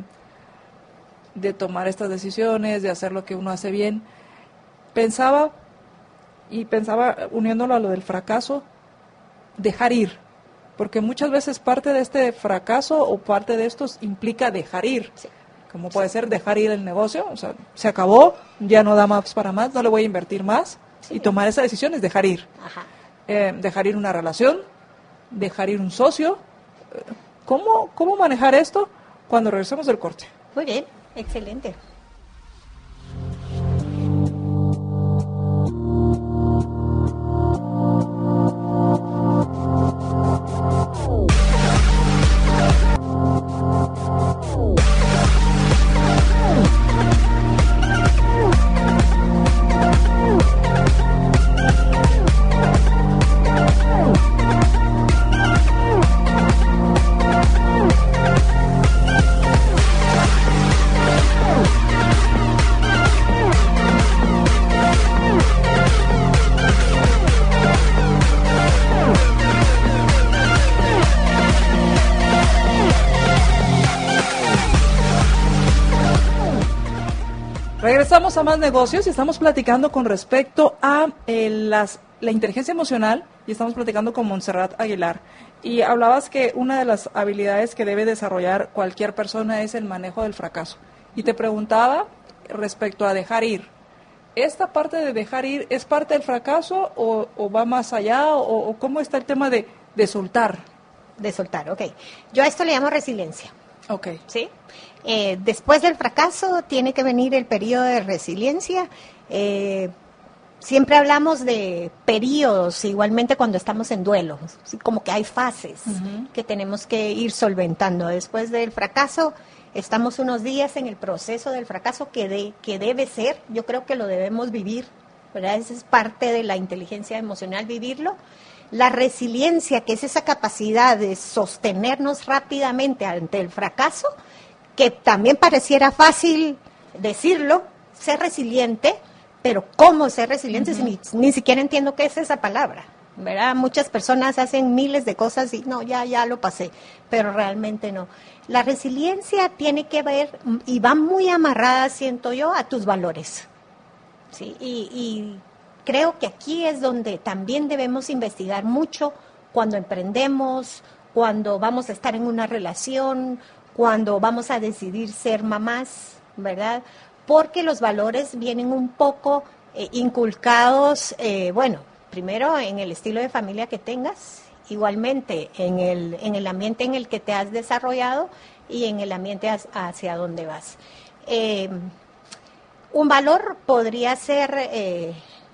de tomar estas decisiones, de hacer lo que uno hace bien, pensaba, y pensaba uniéndolo a lo del fracaso, dejar ir. Porque muchas veces parte de este fracaso o parte de estos implica dejar ir.
Sí.
como puede ser dejar ir el negocio, o sea, se acabó, ya no da más para más, no le voy a invertir más, sí. Y tomar esa decisión es dejar ir. Ajá. Eh, dejar ir una relación, dejar ir un socio. ¿Cómo, cómo manejar esto cuando regresemos del corte?
Muy bien, excelente.
Regresamos a Más Negocios y estamos platicando con respecto a eh, las, la inteligencia emocional y estamos platicando con Montserrat Aguilar. Y hablabas que una de las habilidades que debe desarrollar cualquier persona es el manejo del fracaso. Y te preguntaba respecto a dejar ir. ¿Esta parte de dejar ir es parte del fracaso o, o va más allá o, o cómo está el tema de, de soltar?
De soltar, ok. Yo a esto le llamo resiliencia.
Ok.
¿Sí? Eh, después del fracaso tiene que venir el periodo de resiliencia. Eh, siempre hablamos de periodos, igualmente cuando estamos en duelo, ¿sí? Como que hay fases uh-huh. que tenemos que ir solventando. Después del fracaso estamos unos días en el proceso del fracaso que, de, que debe ser, yo creo que lo debemos vivir, ¿verdad? Esa es parte de la inteligencia emocional, vivirlo. La resiliencia, que es esa capacidad de sostenernos rápidamente ante el fracaso, que también pareciera fácil decirlo, ser resiliente, pero ¿cómo ser resiliente? Uh-huh. Si ni, ni siquiera entiendo qué es esa palabra, ¿verdad? Muchas personas hacen miles de cosas y no, ya, ya lo pasé, pero realmente no. La resiliencia tiene que ver, y va muy amarrada, siento yo, a tus valores, ¿sí? Y, y creo que aquí es donde también debemos investigar mucho cuando emprendemos, cuando vamos a estar en una relación, cuando vamos a decidir ser mamás, ¿verdad? Porque los valores vienen un poco eh, inculcados, eh, bueno, primero en el estilo de familia que tengas, igualmente en el, en el ambiente en el que te has desarrollado y en el ambiente as, hacia donde vas. Eh, un valor podría ser, eh,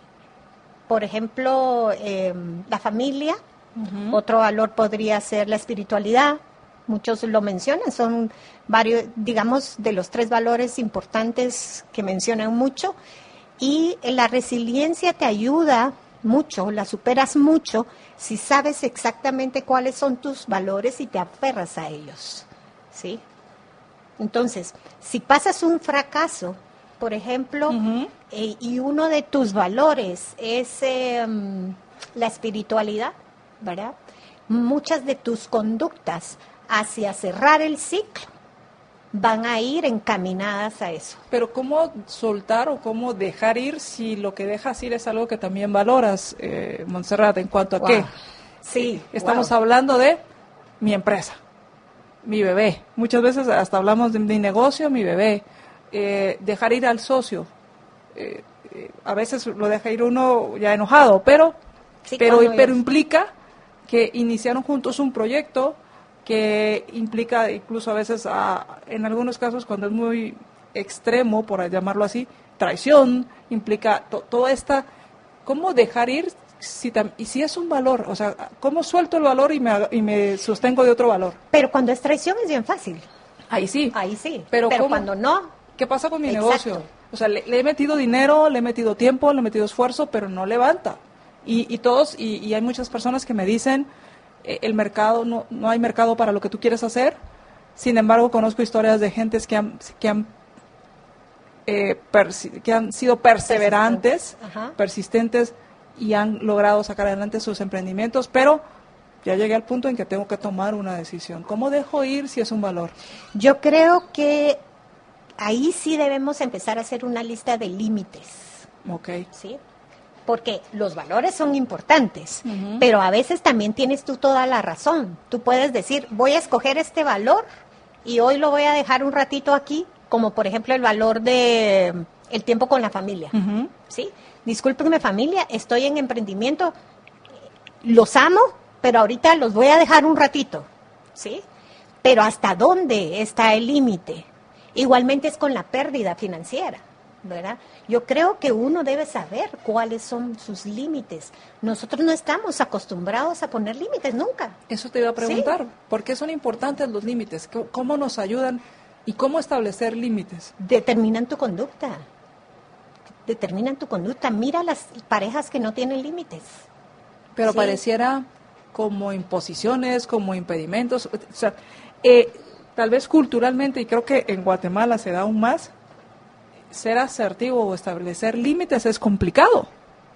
por ejemplo, eh, la familia, uh-huh. Otro valor podría ser la espiritualidad. Muchos lo mencionan, son varios, digamos, de los tres valores importantes que mencionan mucho. Y la resiliencia te ayuda mucho, la superas mucho, si sabes exactamente cuáles son tus valores y te aferras a ellos, ¿sí? Entonces, si pasas un fracaso, por ejemplo, uh-huh. eh, y uno de tus valores es eh, la espiritualidad, ¿verdad? Muchas de tus conductas hacia cerrar el ciclo van a ir encaminadas a eso.
Pero ¿cómo soltar o cómo dejar ir si lo que dejas ir es algo que también valoras, eh, Montserrat, en cuanto a wow. qué? Sí, estamos wow. hablando de mi empresa, mi bebé. Muchas veces hasta hablamos de mi negocio, mi bebé. Eh, dejar ir al socio. Eh, eh, a veces lo deja ir uno ya enojado, pero, sí, pero, pero implica que iniciaron juntos un proyecto que implica incluso a veces, a, en algunos casos cuando es muy extremo, por llamarlo así, traición, implica to, toda esta, ¿cómo dejar ir? Si tam, y si es un valor, o sea, ¿cómo suelto el valor y me, y me sostengo de otro valor?
Pero cuando es traición es bien fácil.
Ahí sí.
Ahí sí,
pero,
pero cuando no.
¿Qué pasa con mi
Exacto.
negocio? O sea, le, le he metido dinero, le he metido tiempo, le he metido esfuerzo, pero no levanta. Y, y todos, y, y hay muchas personas que me dicen, el mercado, no, no hay mercado para lo que tú quieres hacer. Sin embargo, conozco historias de gentes que han, que han, eh, persi- que han sido perseverantes, persistentes. persistentes y han logrado sacar adelante sus emprendimientos, pero ya llegué al punto en que tengo que tomar una decisión. ¿Cómo dejo ir si es un valor?
Yo creo que ahí sí debemos empezar a hacer una lista de límites.
Ok.
¿Sí? Porque los valores son importantes, uh-huh. pero a veces también tienes tú toda la razón. Tú puedes decir, voy a escoger este valor y hoy lo voy a dejar un ratito aquí como por ejemplo el valor de el tiempo con la familia,
Ujú.
¿sí? Discúlpenme familia, estoy en emprendimiento, los amo, pero ahorita los voy a dejar un ratito, ¿sí? Pero ¿hasta dónde está el límite? Igualmente es con la pérdida financiera, ¿verdad? Yo creo que uno debe saber cuáles son sus límites. Nosotros no estamos acostumbrados a poner límites nunca.
Eso te iba a preguntar. ¿Por qué son importantes los límites? ¿Cómo- ¿Cómo nos ayudan y cómo establecer límites?
Determinan tu conducta. Determinan tu conducta. Mira las parejas que no tienen límites.
Pero
Sí.
pareciera como imposiciones, como impedimentos. O sea, eh, tal vez culturalmente, y creo que en Guatemala se da aún más, ser asertivo o establecer límites es complicado.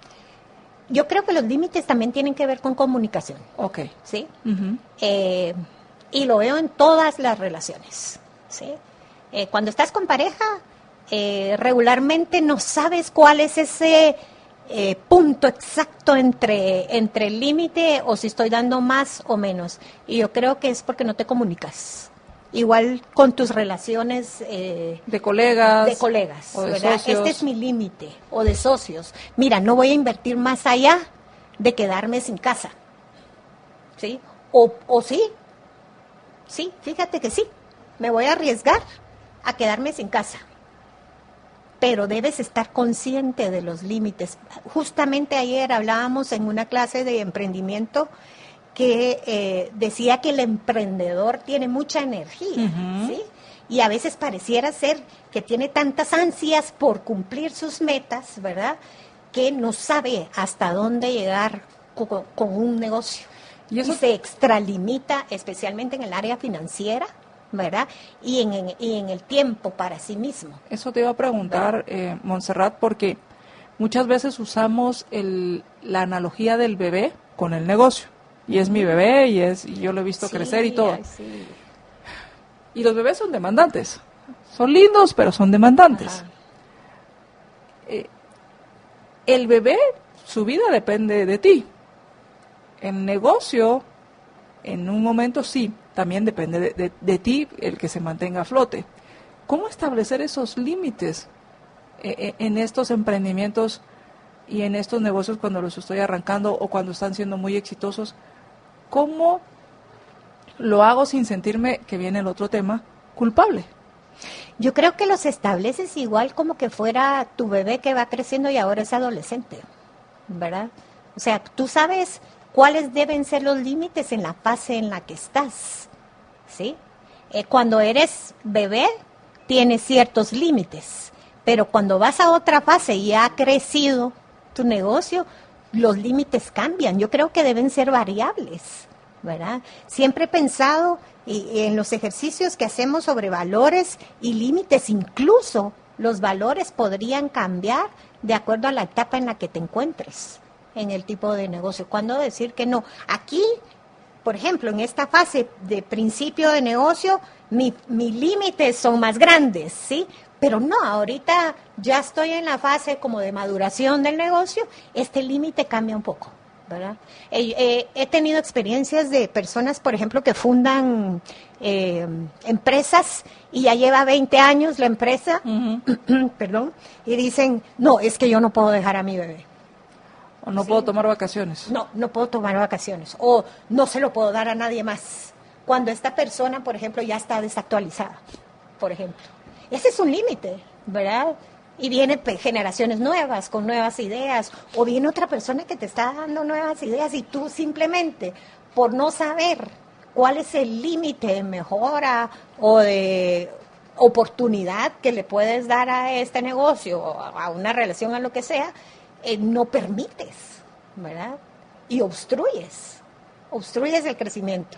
Yo creo que los límites también tienen que ver con comunicación,
Ok.
¿sí?
Ujú.
Eh, y lo veo en todas las relaciones, ¿sí? Eh, cuando estás con pareja, eh, regularmente no sabes cuál es ese eh, punto exacto entre, entre el límite o si estoy dando más o menos. Y yo creo que es porque no te comunicas. Igual con tus relaciones eh,
De colegas.
de colegas,
o de
¿verdad?
socios.
Este es mi límite, o de socios. Mira, no voy a invertir más allá de quedarme sin casa, ¿sí? O, o sí, sí, fíjate que sí, me voy a arriesgar a quedarme sin casa. Pero debes estar consciente de los límites. Justamente ayer hablábamos en una clase de emprendimiento que eh, decía que el emprendedor tiene mucha energía,
Ujú.
¿sí? Y a veces pareciera ser que tiene tantas ansias por cumplir sus metas, ¿verdad? Que no sabe hasta dónde llegar co- con, un negocio.
Y
Y,
eso-
se extralimita, especialmente en el área financiera, ¿verdad? Y en, en- y en el tiempo para sí mismo.
Eso te iba a preguntar, eh, Montserrat, porque muchas veces usamos el, la analogía del bebé con el negocio. Y es mi bebé y es y yo lo he visto
Sí,
crecer y todo.
ay, sí.
Y los bebés son demandantes. Son lindos, pero son demandantes.
Ajá.
El bebé, su vida depende de ti. El negocio, en un momento sí, también depende de, de- de ti el que se mantenga a flote. ¿Cómo establecer esos límites eh, eh, en estos emprendimientos y en estos negocios cuando los estoy arrancando o cuando están siendo muy exitosos? ¿Cómo lo hago sin sentirme, que viene el otro tema, culpable?
Yo creo que los estableces igual como que fuera tu bebé que va creciendo y ahora es adolescente, ¿verdad? O sea, tú sabes cuáles deben ser los límites en la fase en la que estás, ¿sí? Eh, cuando eres bebé, tienes ciertos límites, pero cuando vas a otra fase y ha crecido tu negocio, los límites cambian. Yo creo que deben ser variables, ¿verdad? Siempre he pensado y, y en los ejercicios que hacemos sobre valores y límites, incluso los valores podrían cambiar de acuerdo a la etapa en la que te encuentres en el tipo de negocio. ¿Cuándo decir que no? Aquí, por ejemplo, en esta fase de principio de negocio, mi- mis límites son más grandes, ¿sí? Pero no, ahorita ya estoy en la fase como de maduración del negocio, este límite cambia un poco, ¿verdad? Eh, eh, he tenido experiencias de personas, por ejemplo, que fundan eh, empresas y ya lleva veinte años la empresa, perdón, y dicen, no, es que yo no puedo dejar a mi bebé.
¿O no
Sí.
puedo tomar vacaciones?
No, no puedo tomar vacaciones o no se lo puedo dar a nadie más. Cuando esta persona, por ejemplo, ya está desactualizada, por ejemplo. Ese es un límite, ¿verdad? Y vienen pe- generaciones nuevas, con nuevas ideas, o viene otra persona que te está dando nuevas ideas y tú simplemente, por no saber cuál es el límite de mejora o de oportunidad que le puedes dar a este negocio o a a una relación, a lo que sea, eh, no permites, ¿verdad? Y obstruyes, obstruyes el crecimiento.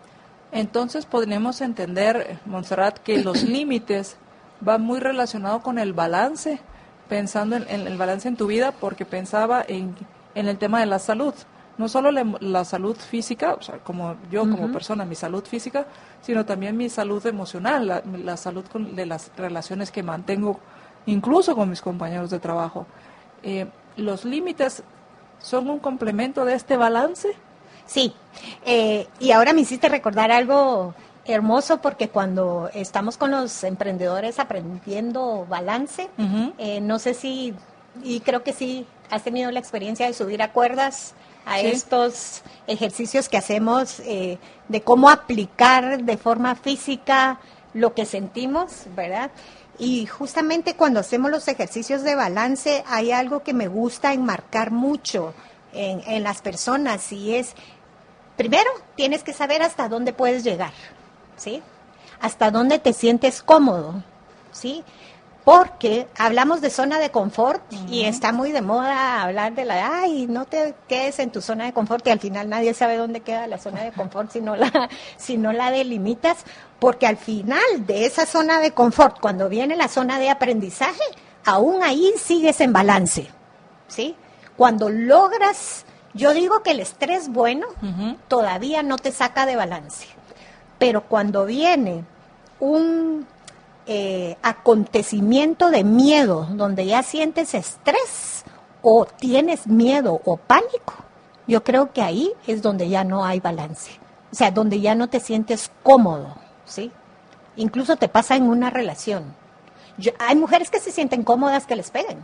Entonces podríamos entender, Montserrat, que los límites van muy relacionados con el balance, pensando en, en el balance en tu vida, porque pensaba en, en el tema de la salud. No solo la, la salud física, o sea, como yo como
Ujú.
persona, mi salud física, sino también mi salud emocional, la, la salud con, de las relaciones que mantengo, incluso con mis compañeros de trabajo. Eh, ¿Los límites son un complemento de este balance?
Sí, eh, y ahora me hiciste recordar algo hermoso porque cuando estamos con los emprendedores aprendiendo balance, uh-huh. eh, no sé si, y creo que sí, has tenido la experiencia de subir a cuerdas a sí. estos ejercicios que hacemos eh, de cómo aplicar de forma física lo que sentimos, ¿verdad? Y justamente cuando hacemos los ejercicios de balance hay algo que me gusta enmarcar mucho en, en las personas y es, primero, tienes que saber hasta dónde puedes llegar, ¿sí? Hasta dónde te sientes cómodo, ¿sí? Porque hablamos de zona de confort uh-huh. y está muy de moda hablar de la, ay, no te quedes en tu zona de confort y al final nadie sabe dónde queda la zona de confort si no la, si no la delimitas, porque al final de esa zona de confort, cuando viene la zona de aprendizaje, aún ahí sigues en balance, ¿sí? Cuando logras, yo digo que el estrés bueno uh-huh. todavía no te saca de balance, pero cuando viene un Eh, acontecimiento de miedo, donde ya sientes estrés o tienes miedo o pánico, yo creo que ahí es donde ya no hay balance, o sea, donde ya no te sientes cómodo, ¿sí? Incluso te pasa en una relación. Yo, hay mujeres que se sienten cómodas que les peguen,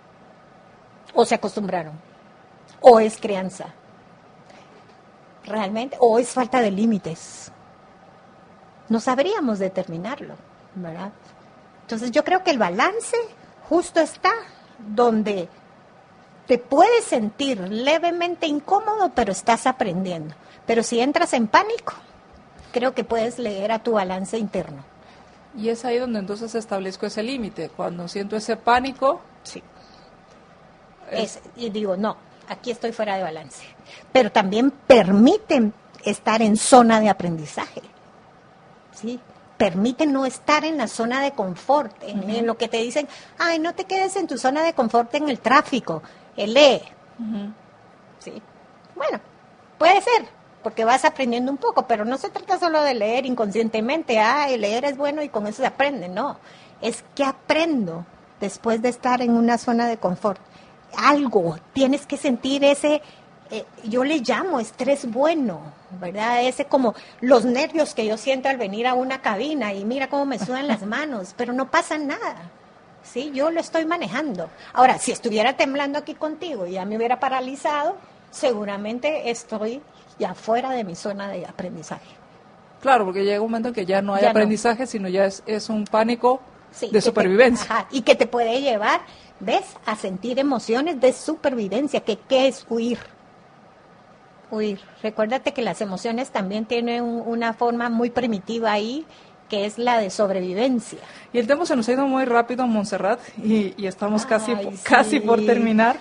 o se acostumbraron, o es crianza, realmente, o es falta de límites. No sabríamos determinarlo, ¿verdad? Entonces yo creo que el balance justo está donde te puedes sentir levemente incómodo, pero estás aprendiendo. Pero si entras en pánico, creo que puedes leer a tu balance interno.
Y es ahí donde entonces establezco ese límite. Cuando siento ese pánico,
sí. Es... Es, y digo, no, aquí estoy fuera de balance. Pero también permiten estar en zona de aprendizaje, ¿sí? Permiten no estar en la zona de confort, en, uh-huh. en lo que te dicen, ay, no te quedes en tu zona de confort en el tráfico, el lee. Uh-huh. Sí. Bueno, puede ser, porque vas aprendiendo un poco, pero no se trata solo de leer inconscientemente, ay, leer es bueno y con eso se aprende, no. Es que aprendo después de estar en una zona de confort. Algo, tienes que sentir ese... Eh, yo le llamo estrés bueno, ¿verdad? Ese como los nervios que yo siento al venir a una cabina y mira cómo me sudan las manos, pero no pasa nada, ¿sí? Yo lo estoy manejando. Ahora, si estuviera temblando aquí contigo y ya me hubiera paralizado, seguramente estoy ya fuera de mi zona de aprendizaje.
Claro, porque llega un momento en que ya no hay ya aprendizaje, no. sino ya es, es un pánico sí, de supervivencia.
Te, ajá, y que te puede llevar, ¿ves?, a sentir emociones de supervivencia, que ¿qué es huir? Huir. Recuérdate que las emociones también tienen un, una forma muy primitiva ahí, que es la de sobrevivencia.
Y el tiempo se nos ha ido muy rápido, Montserrat, y, y estamos casi, Ay, sí. casi por terminar.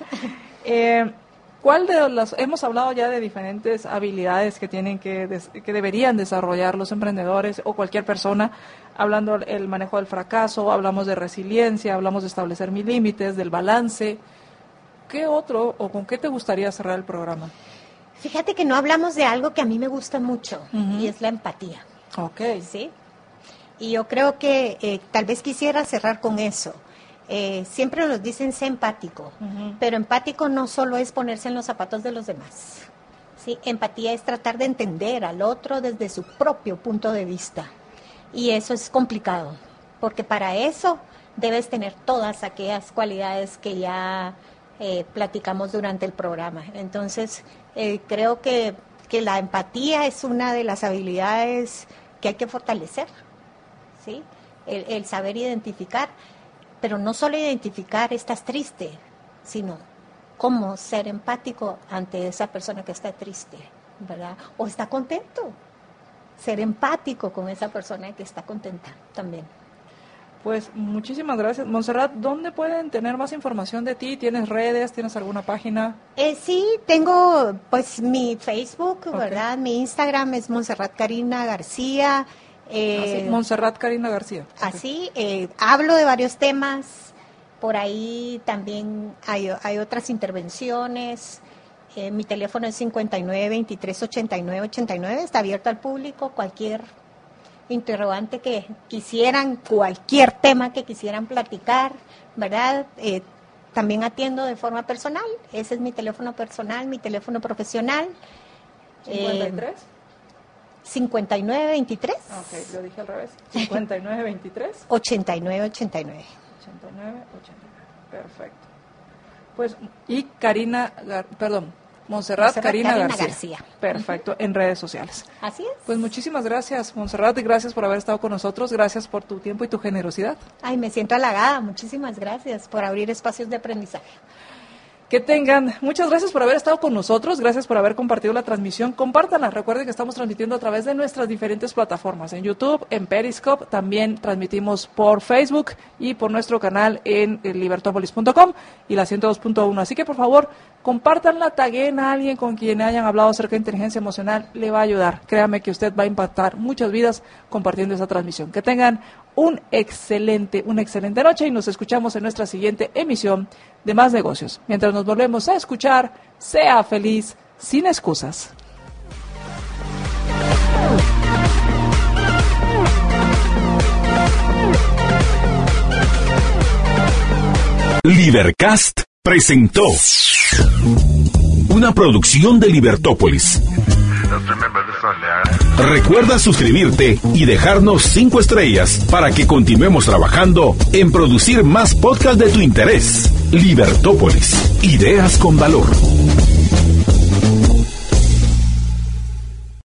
Eh, ¿Cuál de las, hemos hablado ya de diferentes habilidades que tienen que, des, que deberían desarrollar los emprendedores o cualquier persona, hablando el manejo del fracaso, hablamos de resiliencia, hablamos de establecer mis límites, del balance? ¿Qué otro o con qué te gustaría cerrar el programa?
Fíjate que no hablamos de algo que a mí me gusta mucho, uh-huh. y es la empatía.
Ok.
¿Sí? Y yo creo que eh, tal vez quisiera cerrar con eso. Eh, siempre nos dicen sé empático, uh-huh. pero empático no solo es ponerse en los zapatos de los demás. ¿Sí? Empatía es tratar de entender al otro desde su propio punto de vista. Y eso es complicado, porque para eso debes tener todas aquellas cualidades que ya eh, platicamos durante el programa. Entonces, eh, creo que, que la empatía es una de las habilidades que hay que fortalecer, ¿sí? El, el saber identificar, pero no solo identificar estás triste, sino cómo ser empático ante esa persona que está triste, ¿verdad? O está contento. Ser empático con esa persona que está contenta también.
Pues muchísimas gracias. Montserrat, ¿dónde pueden tener más información de ti? ¿Tienes redes? ¿Tienes alguna página?
Eh, sí, tengo pues mi Facebook, okay. ¿verdad? Mi Instagram es Montserrat Karina García.
Eh, así, Montserrat Karina García.
Así, eh, hablo de varios temas. Por ahí también hay, hay otras intervenciones. Eh, mi teléfono es cincuenta y nueve, veintitrés, ochenta y nueve, ochenta y nueve. Está abierto al público. Cualquier interrogante que quisieran, cualquier tema que quisieran platicar, ¿verdad? Eh, también atiendo de forma personal. Ese es mi teléfono personal, mi teléfono profesional.
¿cincuenta y tres?
Eh, cincuenta y nueve veintitrés.
Ok, lo dije al revés. cincuenta y nueve veintitrés.
ochenta y nueve ochenta y nueve.
ochenta y nueve ochenta y nueve. Perfecto. Pues, y Karina, Gar- perdón, Montserrat,
Montserrat
Karina,
Karina
García.
García.
Perfecto, en redes sociales.
Así es.
Pues muchísimas gracias, Montserrat, y gracias por haber estado con nosotros, gracias por tu tiempo y tu generosidad.
Ay, me siento halagada. Muchísimas gracias por abrir espacios de aprendizaje.
Que tengan, muchas gracias por haber estado con nosotros, gracias por haber compartido la transmisión, compártanla, recuerden que estamos transmitiendo a través de nuestras diferentes plataformas, en YouTube, en Periscope, también transmitimos por Facebook y por nuestro canal en libertópolis punto com y la ciento dos punto uno, así que por favor, compártanla, taguen a alguien con quien hayan hablado acerca de inteligencia emocional, le va a ayudar, créame que usted va a impactar muchas vidas compartiendo esa transmisión. Que tengan un excelente, una excelente noche y nos escuchamos en nuestra siguiente emisión de Más Negocios. Mientras nos volvemos a escuchar, sea feliz, sin excusas.
Libercast presentó una producción de Libertópolis. Recuerda suscribirte y dejarnos cinco estrellas para que continuemos trabajando en producir más podcasts de tu interés. Libertópolis, ideas con valor.